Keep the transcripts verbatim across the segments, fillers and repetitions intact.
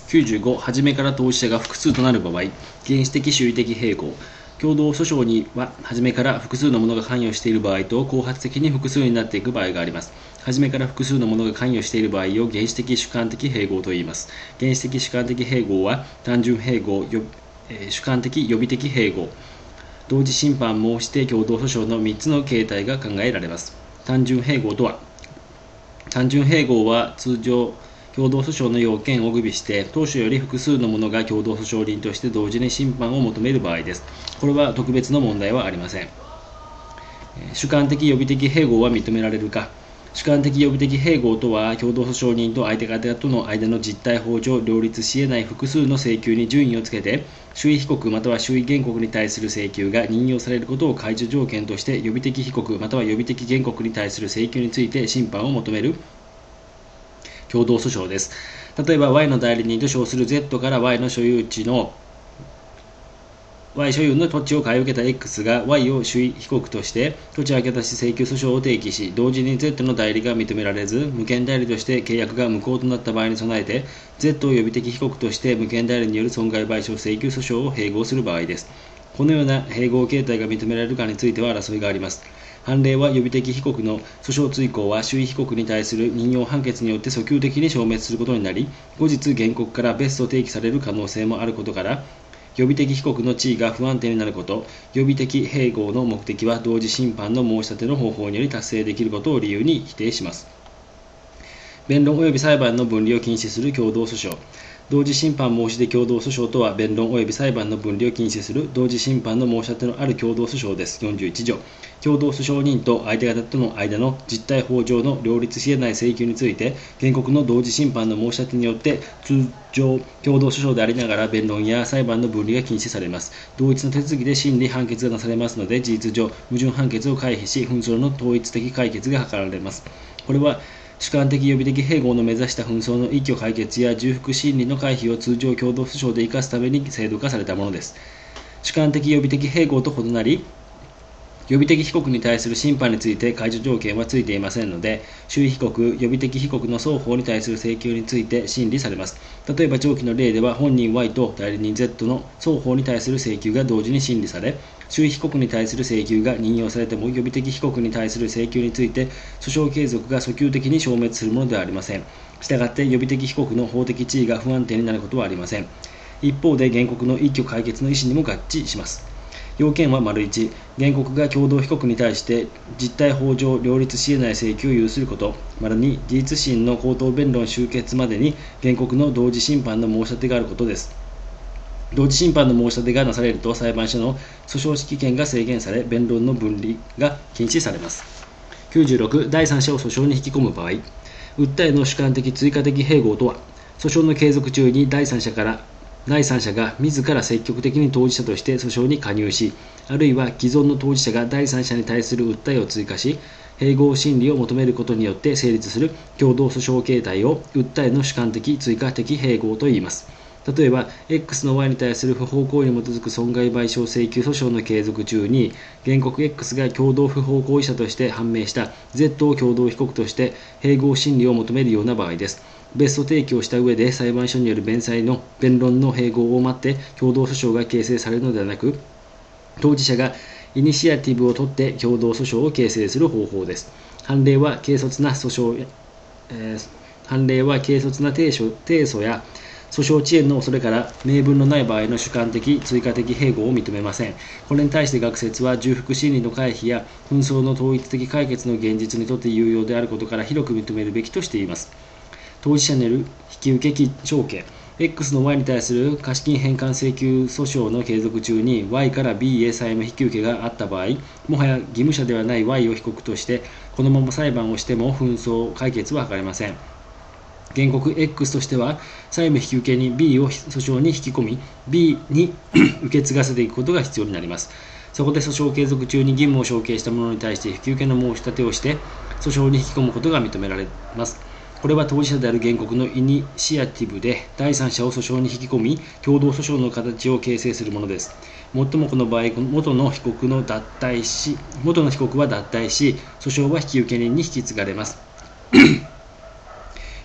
きゅうじゅうご、初めから当事者が複数となる場合、原始的主義的併合。共同訴訟には、初めから複数の者が関与している場合と、後発的に複数になっていく場合があります。初めから複数の者が関与している場合を原始的主観的併合と言います。原始的主観的併合は、単純併合、えー、主観的予備的併合、同時審判申して共同訴訟のみっつの形態が考えられます。単純併合とは、単純併合は通常、共同訴訟の要件を具備して、当初より複数の者が共同訴訟人として同時に審判を求める場合です。これは特別の問題はありません。主観的予備的併合は認められるか。主観的予備的併合とは、共同訴訟人と相手方との間の実態法上両立し得ない複数の請求に順位をつけて、主位被告または主位原告に対する請求が任用されることを解除条件として、予備的被告または予備的原告に対する請求について審判を求める共同訴訟です。例えば Y の代理人と称する Z から Y の所有地の Y 所有の土地を買い受けた X が Y を主位被告として土地明け渡し請求訴訟を提起し、同時に Z の代理が認められず無権代理として契約が無効となった場合に備えて、 Z を予備的被告として無権代理による損害賠償請求訴訟を併合する場合です。このような併合形態が認められるかについては争いがあります。判例は予備的被告の訴訟追行は主位被告に対する任用判決によって訴求的に消滅することになり、後日原告から別途提起される可能性もあることから、予備的被告の地位が不安定になること、予備的併合の目的は同時審判の申し立ての方法により達成できることを理由に否定します。弁論及び裁判の分離を禁止する共同訴訟。同時審判申し出共同訴訟とは、弁論及び裁判の分離を禁止する同時審判の申し立てのある共同訴訟です。よんじゅういち条、共同訴訟人と相手方との間の実態法上の両立し得ない請求について、原告の同時審判の申し立てによって通常共同訴訟でありながら弁論や裁判の分離が禁止されます。同一の手続きで審理判決がなされますので、事実上矛盾判決を回避し、紛争の統一的解決が図られます。これは主観的予備的併合の目指した紛争の一挙解決や重複審理の回避を通常共同訴訟で生かすために制度化されたものです。主観的予備的併合と異なり、予備的被告に対する審判について解除条件はついていませんので、主位被告、予備的被告の双方に対する請求について審理されます。例えば上記の例では、本人 Y と代理人 Z の双方に対する請求が同時に審理され、主位被告に対する請求が任用されても、予備的被告に対する請求について訴訟継続が訴求的に消滅するものではありません。したがって予備的被告の法的地位が不安定になることはありません。一方で原告の一挙解決の意思にも合致します。要件は いち、原告が共同被告に対して実態法上両立し得ない請求を有すること。に、事実審の口頭弁論終結までに原告の同時審判の申し立てがあることです。同時審判の申し立てがなされると、裁判所の訴訟指揮権が制限され、弁論の分離が禁止されます。きゅうじゅうろく、第三者を訴訟に引き込む場合。訴えの主観的追加的併合とは、訴訟の継続中に第三者から第三者が自ら積極的に当事者として訴訟に加入し、あるいは既存の当事者が第三者に対する訴えを追加し、併合審理を求めることによって成立する共同訴訟形態を訴えの主観的追加的併合といいます。例えば X の Y に対する不法行為に基づく損害賠償請求訴訟の継続中に、原告 X が共同不法行為者として判明した Z を共同被告として併合審理を求めるような場合です。別途提起をした上で裁判所による弁済の弁論の併合を待って共同訴訟が形成されるのではなく、当事者がイニシアティブを取って共同訴訟を形成する方法です。判例は軽率な訴訟、えー、判例は軽率な提訴、提訴や訴訟遅延の恐れから明文のない場合の主観的追加的併合を認めません。これに対して学説は、重複審理の回避や紛争の統一的解決の現実にとって有用であることから広く認めるべきとしています。当事者による引き受け承継。X の Y に対する貸金返還請求訴訟の継続中に Y から B へ債務引き受けがあった場合、もはや義務者ではない Y を被告としてこのまま裁判をしても紛争解決は図れません。原告 X としては債務引き受けに B を訴訟に引き込み B に受け継がせていくことが必要になります。そこで訴訟継続中に義務を承継した者に対して引き受けの申し立てをして訴訟に引き込むことが認められます。これは当事者である原告のイニシアティブで第三者を訴訟に引き込み共同訴訟の形を形成するものです。もっともこの場合、元の被告の脱退し元の被告は脱退し訴訟は引き受け人に引き継がれます。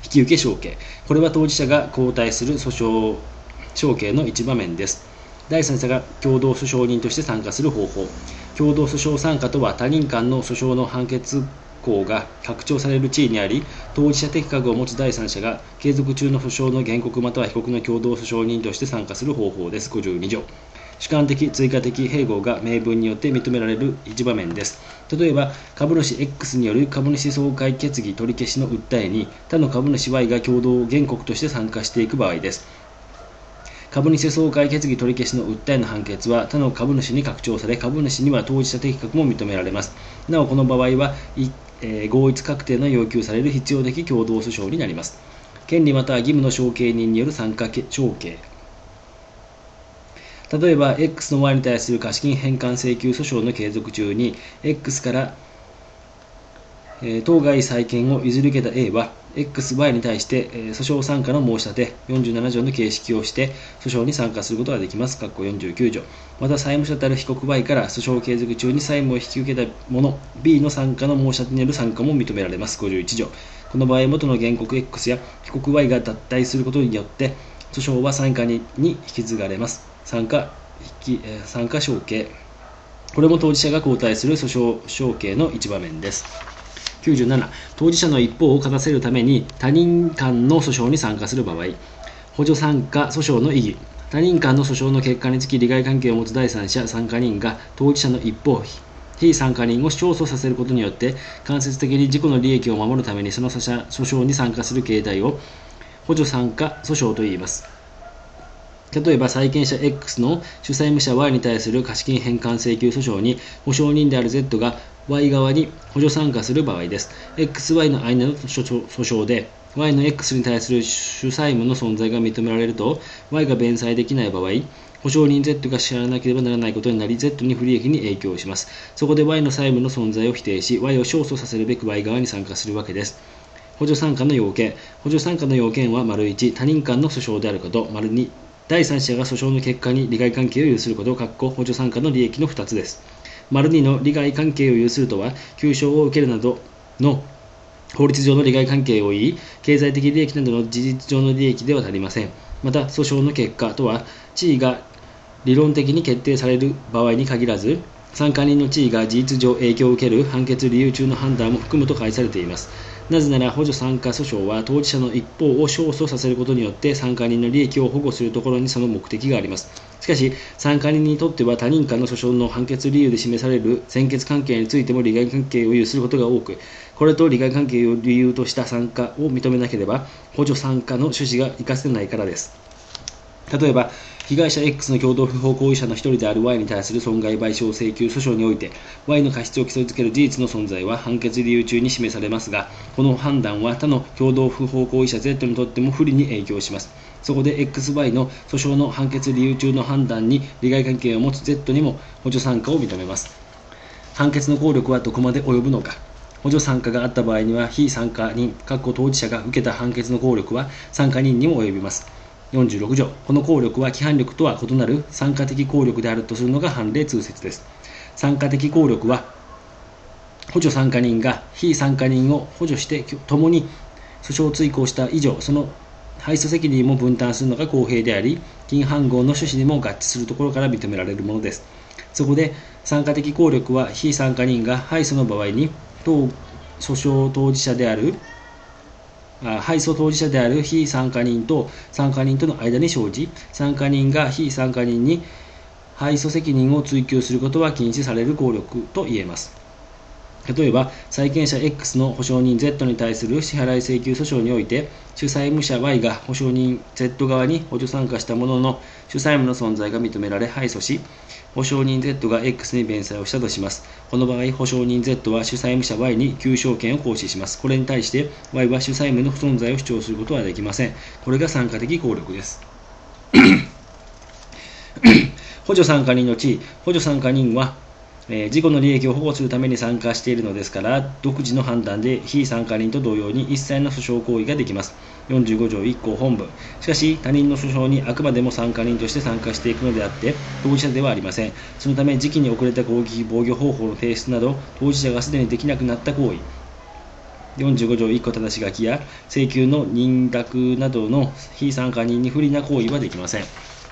引受承継。これは当事者が交代する訴訟承継の一場面です。第三者が共同訴訟人として参加する方法。共同訴訟参加とは、他人間の訴訟の判決項が拡張される地位にあり、当事者的格を持つ第三者が継続中の訴訟の原告または被告の共同訴訟人として参加する方法です。ごじゅうに条。主観的追加的併合が明文によって認められる一場面です。例えば、株主 X による株主総会決議取り消しの訴えに他の株主 Y が共同原告として参加していく場合です。株主総会決議取り消しの訴えの判決は他の株主に拡張され、株主には当事者的格も認められます。なお、この場合は、えー、合一確定の要求される必要的共同訴訟になります。権利または義務の承継人による参加承継。例えば、X の Y に対する貸金返還請求訴訟の継続中に、X から、えー、当該債権を譲り受けた A は、エックスワイ に対して、えー、訴訟参加の申し立てよんじゅうなな条の形式をして訴訟に参加することができます。よんじゅうきゅう条。また、債務者たる被告 Y から訴訟継続中に債務を引き受けた者 B の参加の申し立てによる参加も認められます。ごじゅういち条。この場合、元の原告 X や被告 Y が脱退することによって訴訟は参加人に引き継がれます。参加引き、えー、参加承継。これも当事者が交代する訴訟承継の一場面です。きゅうじゅうなな、当事者の一方を勝たせるために他人間の訴訟に参加する場合、補助参加訴訟の意義。他人間の訴訟の結果につき利害関係を持つ第三者参加人が当事者の一方、非参加人を勝訴させることによって間接的に自己の利益を守るためにその訴訟に参加する形態を補助参加訴訟といいます。例えば、債権者 X の主債務者 Y に対する貸金返還請求訴訟に保証人である Z が Y 側に補助参加する場合です。エックスワイ の間の訴訟で Y の X に対する主債務の存在が認められると Y が弁済できない場合、保証人 Z が支払わなければならないことになり Z に不利益に影響します。そこで Y の債務の存在を否定し Y を勝訴させるべく Y 側に参加するわけです。補助参加の要件。補助参加の要件は いち、他人間の訴訟であること。に、第三者が訴訟の結果に利害関係を有すること、補助参加の利益のふたつです。にの利害関係を有するとは、求償を受けるなどの法律上の利害関係を言い、経済的利益などの事実上の利益では足りません。また、訴訟の結果とは、地位が理論的に決定される場合に限らず、参加人の地位が事実上影響を受ける判決理由中の判断も含むと解されています。なぜなら、補助参加訴訟は当事者の一方を勝訴させることによって参加人の利益を保護するところにその目的があります。しかし、参加人にとっては他人間の訴訟の判決理由で示される先決関係についても利害関係を有することが多く、これと利害関係を理由とした参加を認めなければ、補助参加の趣旨が活かせないからです。例えば、被害者 X の共同不法行為者の一人である Y に対する損害賠償請求訴訟において Y の過失を基礎づける事実の存在は判決理由中に示されますが、この判断は他の共同不法行為者 Z にとっても不利に影響します。そこで エックスワイ の訴訟の判決理由中の判断に利害関係を持つ Z にも補助参加を認めます。判決の効力はどこまで及ぶのか。補助参加があった場合には非参加人、当事者が受けた判決の効力は参加人にも及びます。よんじゅうろく条。この効力は規範力とは異なる参加的効力であるとするのが判例通説です。参加的効力は、補助参加人が非参加人を補助して共に訴訟を追行した以上、その敗訴責任も分担するのが公平であり、禁反合の趣旨にも合致するところから認められるものです。そこで、参加的効力は非参加人が敗訴の場合に、当訴訟当事者である敗訴当事者である非参加人と参加人との間に生じ、参加人が非参加人に敗訴責任を追及することは禁止される効力と言えます。例えば、債権者 X の保証人 Z に対する支払い請求訴訟において、主債務者 Y が保証人 Z 側に補助参加したものの、主債務の存在が認められ敗訴し、保証人 Z が X に弁済をしたとします。この場合、保証人 Z は主債務者 Y に求償権を行使します。これに対して Y は主債務の不存在を主張することはできません。これが参加的効力です。補助参加人の地位。補助参加人は、えー、自己の利益を保護するために参加しているのですから、独自の判断で非参加人と同様に一切の訴訟行為ができます。よんじゅうご条いっ項本文。しかし、他人の訴訟にあくまでも参加人として参加していくのであって、当事者ではありません。そのため、時期に遅れた攻撃、防御方法の提出など、当事者がすでにできなくなった行為、 よんじゅうご条いっこただし書きや請求の認諾などの被参加人に不利な行為はできません。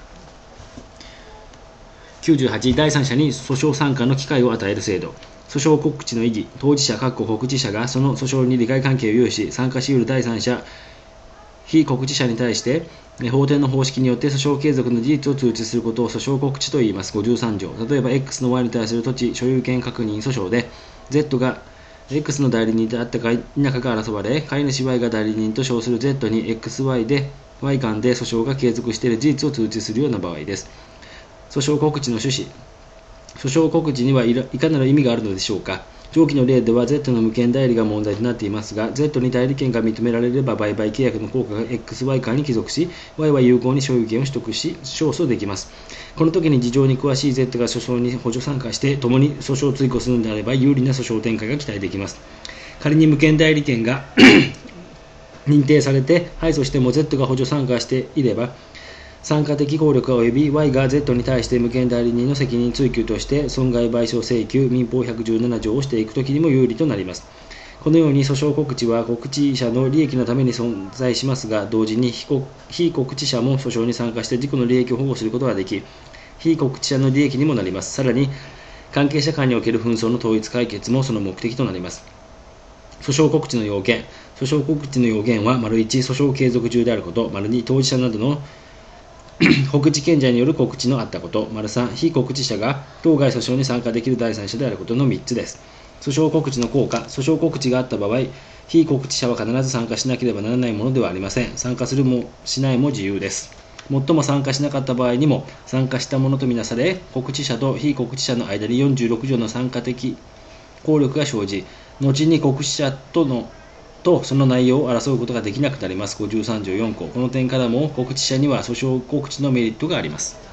きゅうじゅうはち、第三者に訴訟参加の機会を与える制度。訴訟告知の意義、当事者、告知者がその訴訟に利害関係を有し、参加し得る第三者、被告知者に対して、法典の方式によって訴訟継続の事実を通知することを訴訟告知と言います。ごじゅうさん条。例えば、X の Y に対する土地所有権確認訴訟で、Z が X の代理人であったか否かが争われ、買い主 Y が代理人と称する Z に エックスワイ で Y 間で訴訟が継続している事実を通知するような場合です。訴訟告知の趣旨。訴訟告知にはいかなる意味があるのでしょうか。上記の例では Z の無権代理が問題となっていますが、Z に代理権が認められれば売買契約の効果が エックスワイ 間に帰属し、Y は有効に所有権を取得し、勝訴できます。この時に事情に詳しい Z が訴訟に補助参加して、共に訴訟を追起するのであれば、有利な訴訟展開が期待できます。仮に無権代理権が認定されて敗訴しても Z が補助参加していれば、参加的効力が及び Y が Z に対して無権代理人の責任追及として損害賠償請求民法ひゃくじゅうなな条をしていくときにも有利となります。このように訴訟告知は告知者の利益のために存在しますが、同時に被告知者も訴訟に参加して自己の利益を保護することができ、被告知者の利益にもなります。さらに関係者間における紛争の統一解決もその目的となります。訴訟告知の要件。訴訟告知の要件は、丸いち、訴訟継続中であること、丸に、当事者などの告知権者による告知のあったこと、丸さん、被告知者が当該訴訟に参加できる第三者であることのみっつです。訴訟告知の効果。訴訟告知があった場合、被告知者は必ず参加しなければならないものではありません。参加するもしないも自由です。もっとも参加しなかった場合にも、参加したものとみなされ、告知者と被告知者の間によんじゅうろく条の参加的効力が生じ、後に告知者とのとその内容を争うことができなくなります。ごじゅうさん条よん項。この点からも告知者には訴訟告知のメリットがあります。